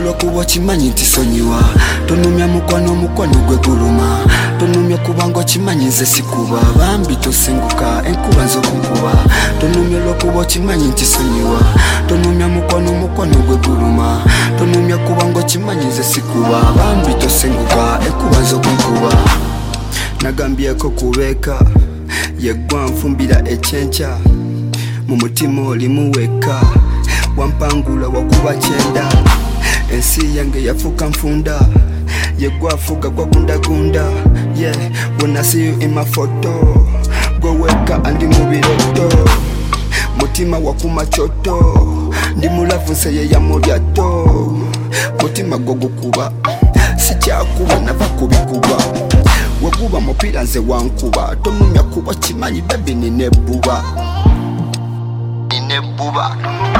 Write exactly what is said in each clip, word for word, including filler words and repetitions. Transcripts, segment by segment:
lwokuba kimanyi nti sonyiwa tonumya mukwano mukwano gwe guluma tonumya kubanga okimanyi nze sikuba bambi tosenguka enkuba nzokunkuba tonumya lwokuba kimanyi nti sonyiwa tonumya mukwano mukwano gwe guluma tonumya kubanga okimanyi nze sikuba bambi tosenguka enkuba nzokunkuba nagambyeko kubeeka yeggwa nfumbira ekyenkya mu mutima olimu wekka wampangula wakuba kyenda ensi yange yafuuka nfunda yeggwa afuga gwagundagunda ye yeah. When I see you in my photo gwe wekka andi mu biroto mutima wakuma kyoto ndi mulavu nseye ya mulyato mutima gwo gukuba sikyakuba nava kubikuba weguba mupiira nze wankuba tonumya kuba kimanyi bebi nina ebbuba nina ebbuba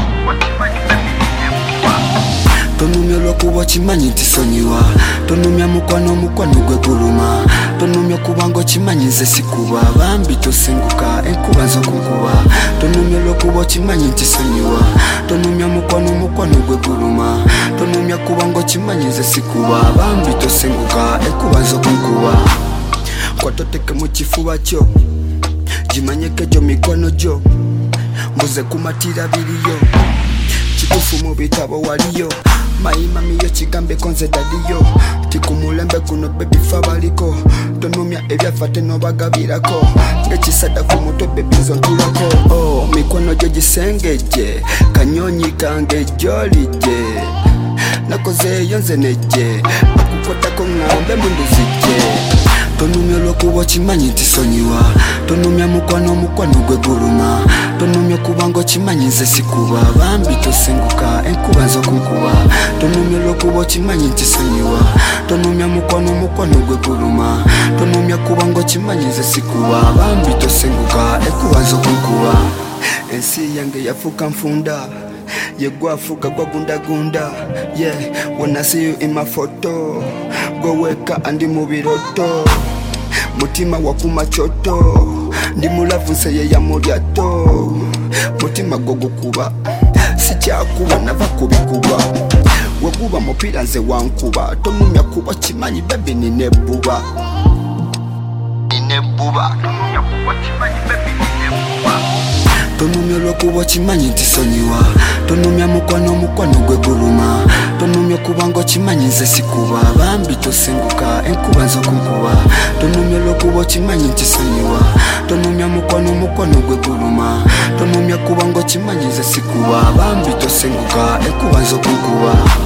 tonumya lwokuba kimanyi nti sonyiwa tonumya mukwano mukwano gwe guluma tonumya kubanga okimanyi nze sikuba bambi tosenguka enkuba nzokunkuba tonumya lwokuba kimanyi nti sonyiwa tonumya mukwano mukwano gwe guluma tonumya kubanga okimanyi nze sikuba bambi tosenguka enkuba nzokunkuba kwatoteke mu kifuba kyo gimanyeko gyo mikono gyo mbuze kumatira biriyo kitufu mu bitabo waliyo mayimamiyo kigambeko nze dadiyo tikumulembe guno bebifa baliko tonumya ebyafa tenobagabirako ngekisada ku mutwe bebizo ntulako oh, mikono gyo gisengeje kanyonyi kange jolije nakozeeyo nze nejje akukotako ng'ambe munduzije tonumya lwokuba kimanyi nti sonyiwa tonumya mukwano mukwano gwe guluma tonumya kubanga okimanyi nze sikuba bambi tosenguka enkuba nzokunkuba tonumya lwokuba kimanyi nti sonyiwa tonumya mukwano mukwano gwe guluma tonumya kubanga okimanyi nze sikuba bambi tosenguka enkuba nzokunkuba ensi yange yafuuka nfunda yeggwa afuga gwagundagunda ye yeah. When I see you in my photo gwe wekka andi mu biroto mutima wakuma kyoto ndi mulavu nseye ya mulyato mutima gwo gukuba sikyakuba nava kubikuba weguba mupiira nze wankuba tonumya kuba kimanyi bebi nina ebbuba nina ebbuba tonumya kuba kimanyi bebi nina ebbuba tonumya lwokuba kimanyi nti sonyiwa tonumya mukwano mukwano gwe guluma tonumya kubanga okimanyi nze sikuba bambi tosenguka enkuba nzokunkuba tonumya lwokuba kimanyi nti sonyiwa tonumya mukwano mukwano gwe guluma tonumya kubanga okimanyi nze sikuba bambi tosenguka enkuba nzokunkuba